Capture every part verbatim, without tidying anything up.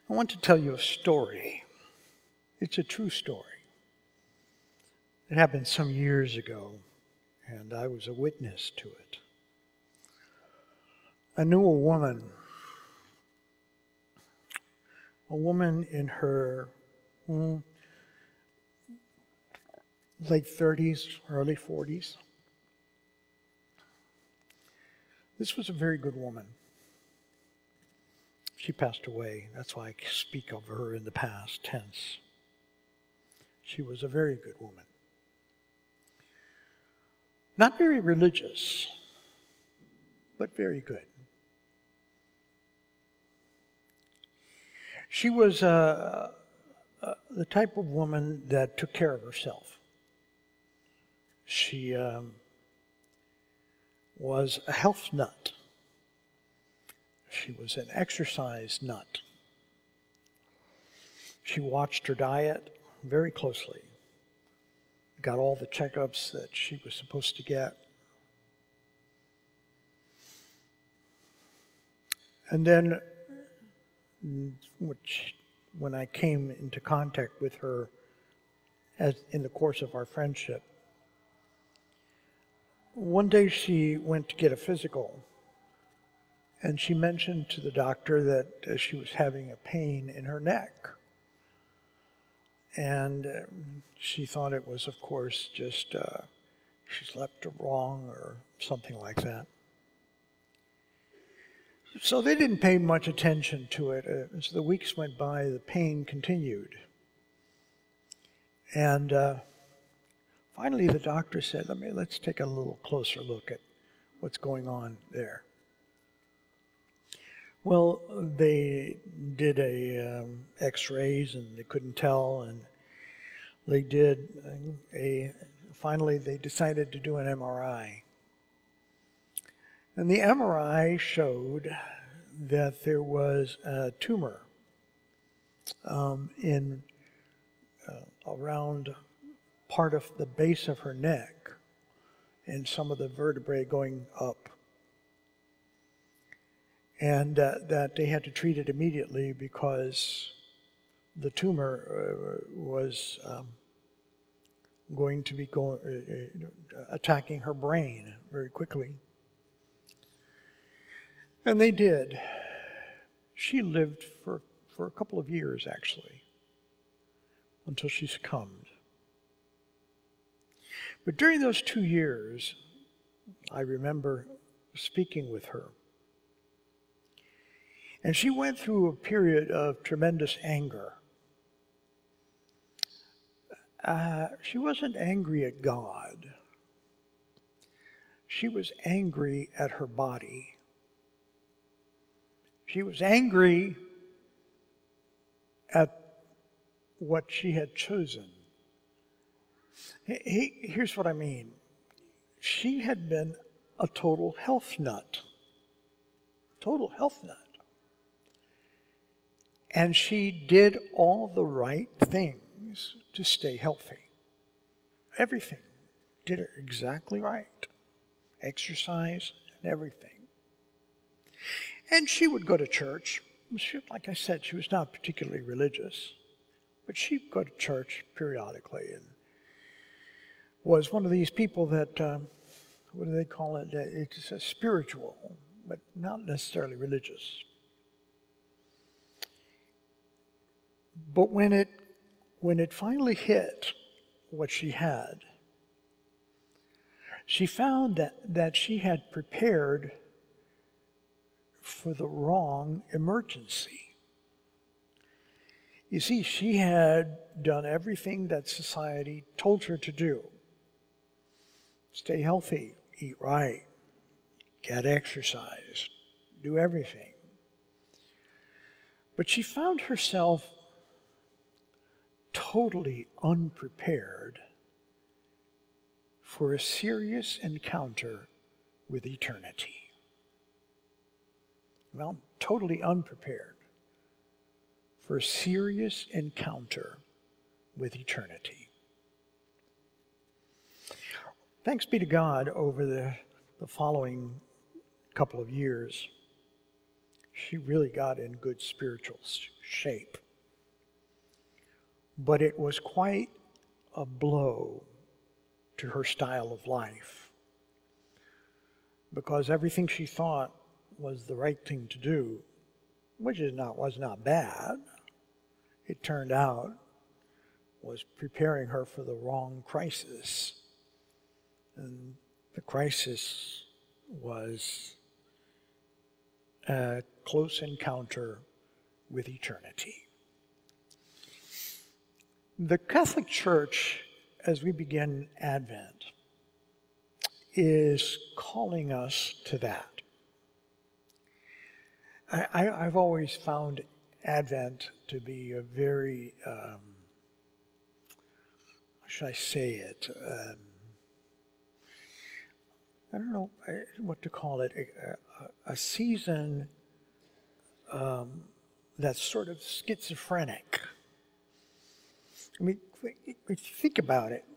I want to tell you a story. It's a true story. It happened some years ago, and I was a witness to it. I knew a woman, a woman in her mm, late thirties, early forties. This was a very good woman. She passed away. That's why I speak of her in the past tense. She was a very good woman. Not very religious, but very good. She was uh, uh, the type of woman that took care of herself. She um, was a health nut. She was an exercise nut. She watched her diet very closely, got all the checkups that she was supposed to get. And then which, when I came into contact with her as in the course of our friendship, one day she went to get a physical, and she mentioned to the doctor that uh, she was having a pain in her neck. And uh, she thought it was, of course, just uh, she slept wrong or something like that. So they didn't pay much attention to it. Uh, as the weeks went by, the pain continued. And uh, finally the doctor said, "Let me, let's take a little closer look at what's going on there." Well, they did a um, x-rays and they couldn't tell, and they did a, finally they decided to do an M R I. And the M R I showed that there was a tumor um, in uh, around part of the base of her neck and some of the vertebrae going up. And uh, that they had to treat it immediately because the tumor uh, was um, going to be going, uh, attacking her brain very quickly. And they did. She lived for, for a couple of years, actually, until she succumbed. But during those two years, I remember speaking with her. And she went through a period of tremendous anger. Uh, she wasn't angry at God. She was angry at her body. She was angry at what she had chosen. He, here's what I mean. She had been a total health nut. Total health nut. And she did all the right things to stay healthy. Everything. Did it exactly right. Exercise and everything. And she would go to church. She, like I said, she was not particularly religious, but she'd go to church periodically and was one of these people that, uh, what do they call it? It's a spiritual, but not necessarily religious. But when it when it finally hit what she had, she found that, that she had prepared for the wrong emergency. You see, she had done everything that society told her to do. Stay healthy, eat right, get exercise, do everything. But she found herself totally unprepared for a serious encounter with eternity. Well, totally unprepared for a serious encounter with eternity. Thanks be to God, over the, the following couple of years, she really got in good spiritual shape. But it was quite a blow to her style of life, because everything she thought was the right thing to do, which is not was not bad, it turned out was preparing her for the wrong crisis. And the crisis was a close encounter with eternity. The Catholic Church, as we begin Advent, is calling us to that. I, I, I've always found Advent to be a very, um, how should I say it? Um, I don't know what to call it, a, a, a season um, that's sort of schizophrenic. I mean, if you think about it,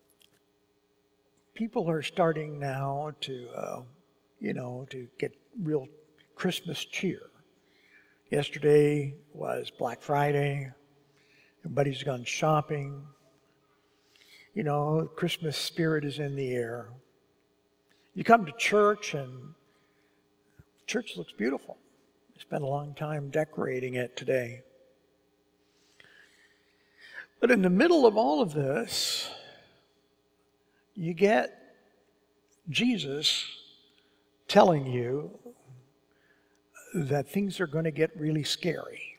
people are starting now to, uh, you know, to get real Christmas cheer. Yesterday was Black Friday. Everybody's gone shopping. You know, Christmas spirit is in the air. You come to church, and church looks beautiful. I spent a long time decorating it today. But in the middle of all of this, you get Jesus telling you that things are going to get really scary.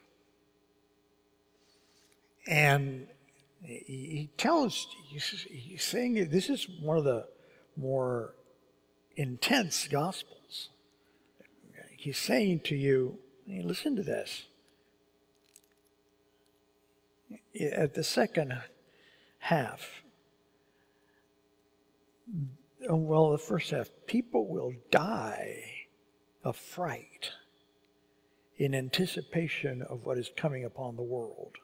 And he tells, he's saying this is one of the more intense Gospels. He's saying to you, hey, listen to this. At the second half, well, the first half, people will die of fright in anticipation of what is coming upon the world.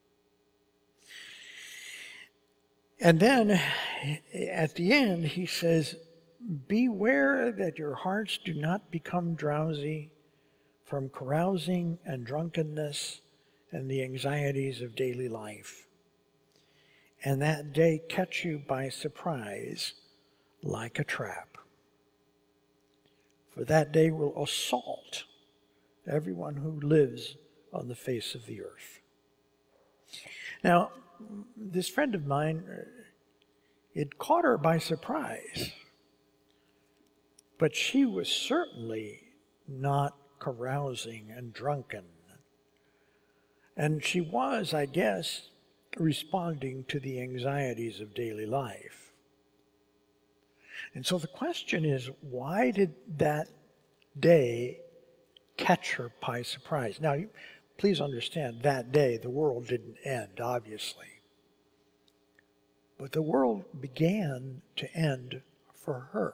And then at the end, he says, beware that your hearts do not become drowsy from carousing and drunkenness and the anxieties of daily life, and that day catch you by surprise like a trap. For that day will assault everyone who lives on the face of the earth. Now, this friend of mine, it caught her by surprise, but she was certainly not carousing and drunken. And she was, I guess, responding to the anxieties of daily life. And so the question is, why did that day catch her by surprise? Now, please understand, that day the world didn't end, obviously. But the world began to end for her.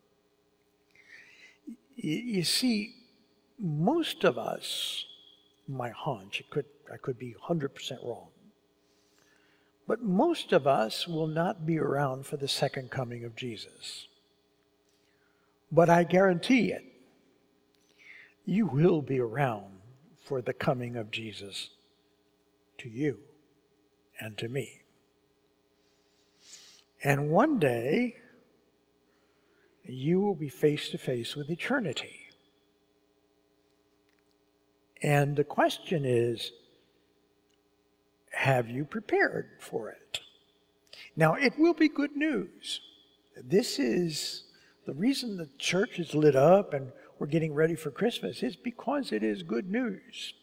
You see, most of us, my hunch, it could, I could be one hundred percent wrong, but most of us will not be around for the second coming of Jesus. But I guarantee it, you will be around for the coming of Jesus to you and to me. And one day, you will be face to face with eternity. And the question is, have you prepared for it? Now, it will be good news. This is the reason the church is lit up and we're getting ready for Christmas is because it is good news.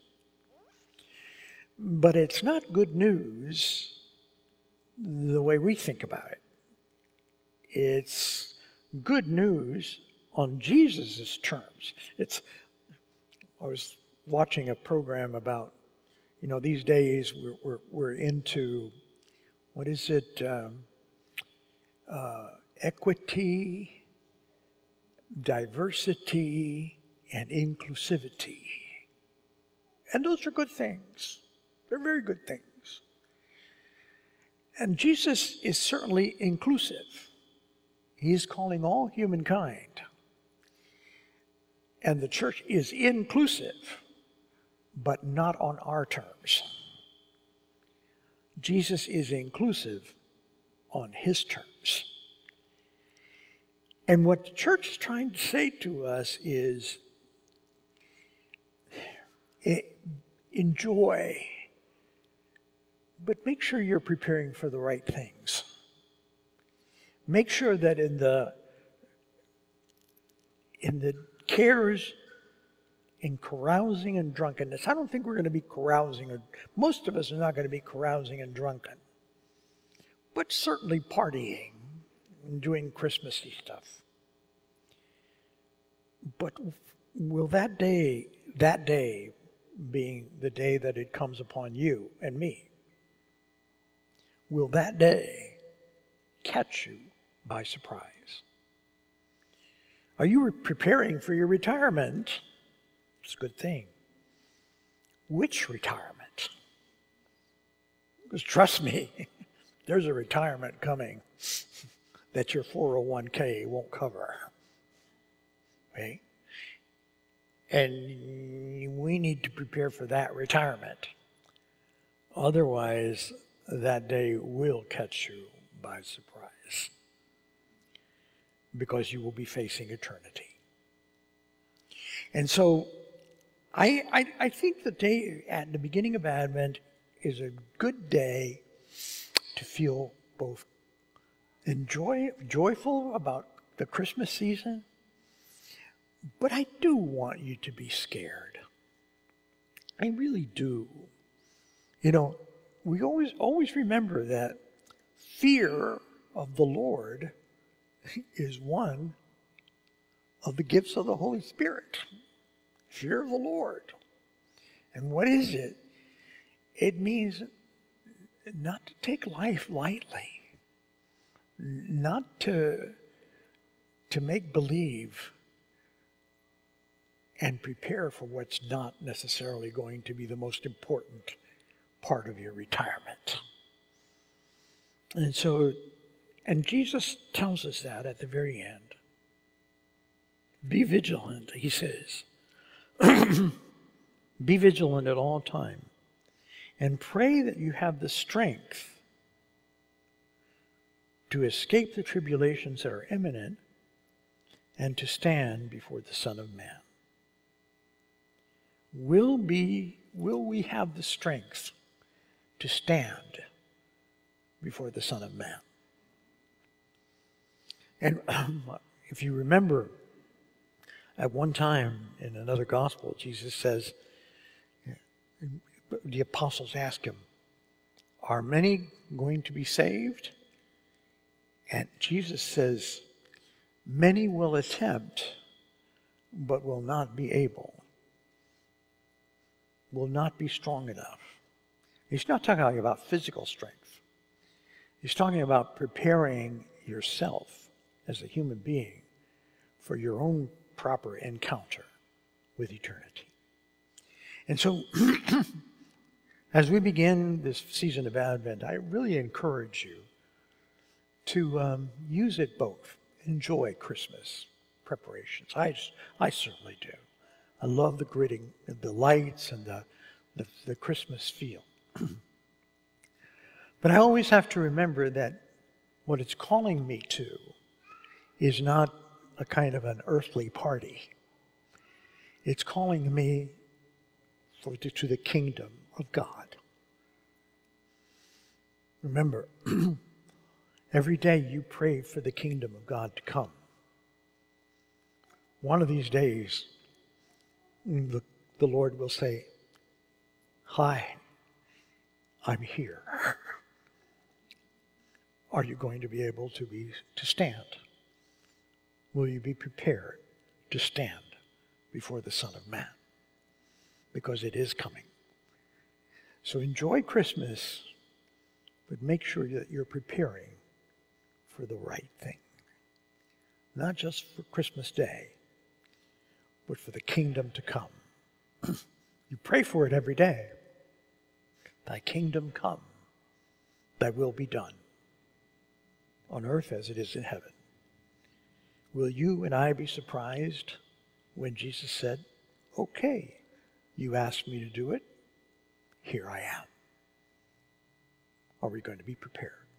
But it's not good news the way we think about it. It's good news on Jesus' terms. It's, I was watching a program about, you know, these days we're, we're, we're into, what is it, um, uh, equity, diversity, and inclusivity. And those are good things. They're very good things. And Jesus is certainly inclusive. He is calling all humankind. And the church is inclusive, but not on our terms. Jesus is inclusive on his terms. And what the church is trying to say to us is, enjoy, but make sure you're preparing for the right things. Make sure that in the in the cares in carousing and drunkenness, I don't think we're going to be carousing, or most of us are not going to be carousing and drunken, but certainly partying and doing Christmassy stuff. But will that day, that day being the day that it comes upon you and me, will that day catch you by surprise? Are you preparing for your retirement? It's a good thing. Which retirement? Because trust me, there's a retirement coming that your four oh one k won't cover. Okay? And we need to prepare for that retirement. Otherwise, that day will catch you by surprise, because you will be facing eternity. And so I, I, I think the day at the beginning of Advent is a good day to feel both enjoy, joyful about the Christmas season, but I do want you to be scared. I really do. You know, we always always remember that fear of the Lord is one of the gifts of the Holy Spirit. Fear of the Lord. And what is it? It means not to take life lightly. Not to, to make believe and prepare for what's not necessarily going to be the most important part of your retirement. And so, and Jesus tells us that at the very end. Be vigilant, he says. Be vigilant at all time, and pray that you have the strength to escape the tribulations that are imminent and to stand before the Son of Man. Will be, will we have the strength to stand before the Son of Man? And um, if you remember, at one time in another gospel, Jesus says, the apostles ask him, are many going to be saved? And Jesus says, many will attempt, but will not be able, will not be strong enough. He's not talking about physical strength. He's talking about preparing yourself as a human being for your own proper encounter with eternity. And so, as we begin this season of Advent, I really encourage you to um, use it both. Enjoy Christmas preparations. I, I certainly do. I love the gridding, the lights, and the, the, the Christmas feel. But I always have to remember that what it's calling me to is not a kind of an earthly party. It's calling me for, to, to the kingdom of God. Remember, every day you pray for the kingdom of God to come. One of these days, the, the Lord will say, hi, I'm here. Are you going to be able to be to stand? Will you be prepared to stand before the Son of Man? Because it is coming. So enjoy Christmas, but make sure that you're preparing for the right thing. Not just for Christmas Day, but for the kingdom to come. You pray for it every day. Thy kingdom come, thy will be done, on earth as it is in heaven. Will you and I be surprised when Jesus said, okay, you asked me to do it, here I am. Are we going to be prepared?